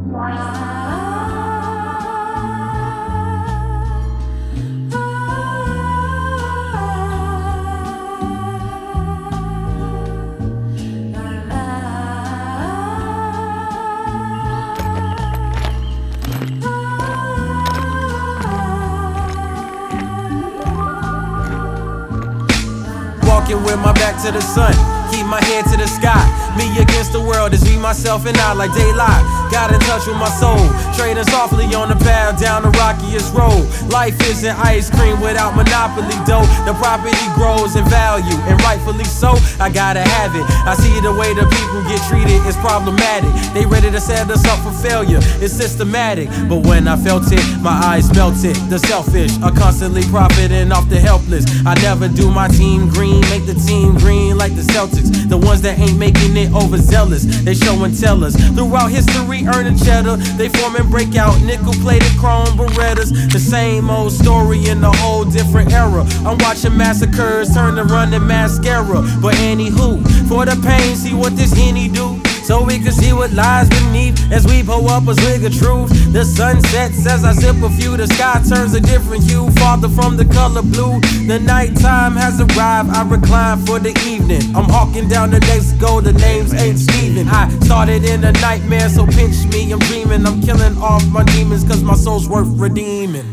Walking with my back to the sun, keep my head to the sky. Me against the world, it's me, myself, and I like daylight. Got in touch with my soul, trading softly on the path down the rockiest road. Life isn't ice cream without monopoly dough. The property grows in value, and rightfully so. I gotta have it. I see the way the people get treated is problematic. They ready to set us up for failure, it's systematic. But when I felt it, my eyes melted. The selfish are constantly profiting off the helpless. I never do my team green, make the team green like the Celtics. The ones that ain't making it overzealous, they show and tell us. Throughout history, earning cheddar, they form and break out nickel-plated chrome Berettas. The same old story in a whole different era. I'm watching massacres turn to running mascara. But anywho, for the pain, see what this Henny do, so we can see what lies beneath as we pull up a swig of truth. The sun sets as I sip a few, the sky turns a different hue, farther from the color blue. The nighttime has arrived, I recline for the evening. I'm hawking down the next goal, the names ain't Steven. I started in a nightmare, so pinch me, I'm dreaming. I'm killing off my demons, cause my soul's worth redeeming.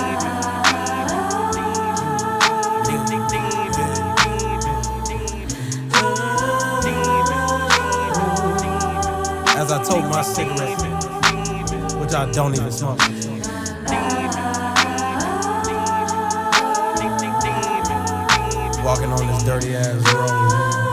As I told my cigarette, which I don't even smoke. Walking on this dirty ass road.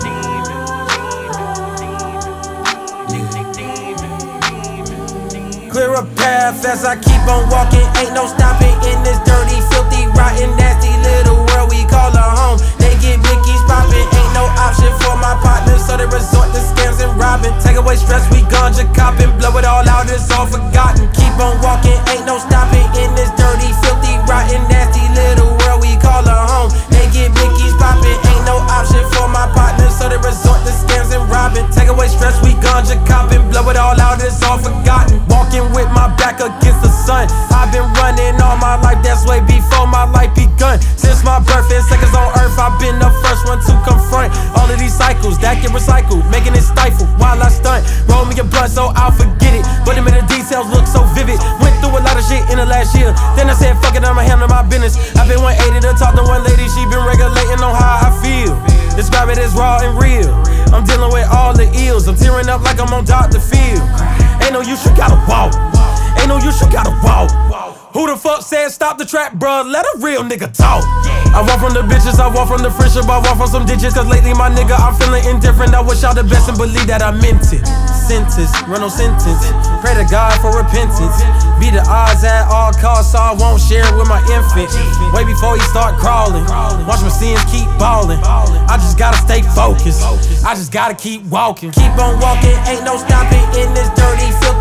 Clear a path as I keep on walking. Ain't no stopping in this dirty, filthy, rotten, nasty little world we call a home. They get blickies popping, ain't no option for my partners, so they resort to scams and robbing. Take away stress, we ganja copping, blow it all out, it's all forgotten. Keep on walking, ain't no stopping in this dirty, filthy, rotten, nasty little world we call a home. They get blickies popping, ain't no option for my partners, so they resort to scams and robbing. Take away stress, we ganja copping, blow it all out, it's all forgotten. Walking with my back against the sun, I've been running all my life, that's way before my life begun. Since my birth and seconds on earth, I've been the first one to confront all of these cycles that get recycled, making it stifle while I stunt. Roll me a blunt so I'll forget it, but the details look so vivid. Went through a lot of shit in the last year, then I said fuck it, I'ma handle my business. I've been 180 to talk to one lady, she been regulating on how I feel. Describe it as raw and real, I'm dealing with all the ills, I'm tearing up like I'm on Dr. Phil. Ain't no use, you gotta walk. Ain't no use, you gotta walk. Who the fuck said stop the trap, bruh? Let a real nigga talk. I walk from the bitches, I walk from the friendship, I walk from some ditches. Cause lately my nigga, I'm feeling indifferent. I wish y'all the best and believe that I meant it. Sentence, run no sentence, pray to God for repentance. Be the odds at all costs, so I won't share it with my infant. Way before he start crawling, watch my sins keep balling. I just gotta stay focused, I just gotta keep walking. Keep on walking, ain't no stopping in this dirty filth.